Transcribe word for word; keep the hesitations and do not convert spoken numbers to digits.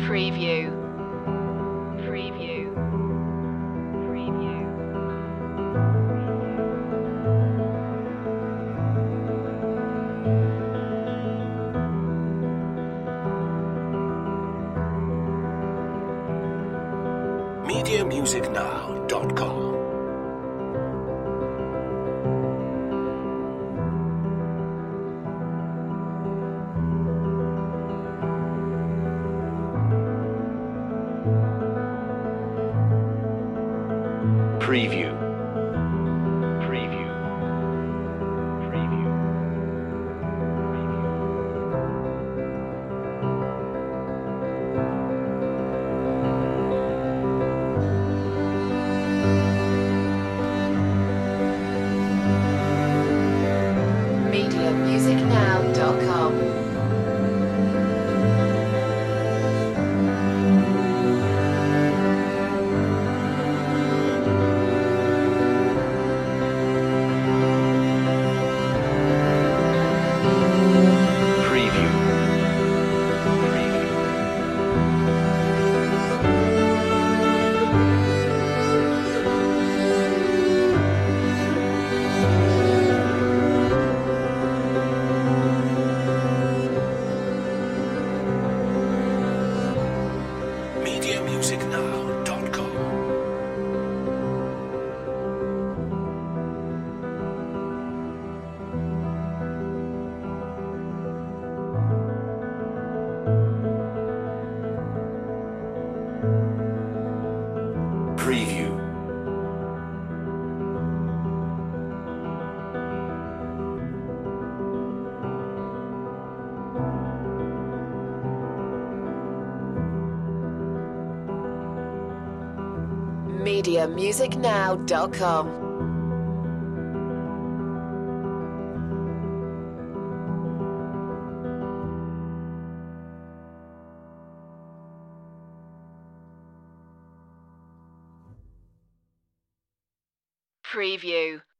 Preview. Preview. Preview. media music now dot com. Preview. Preview. Preview. media music now dot com. Preview. Preview. media music now dot com. Preview. media music now dot com. Preview.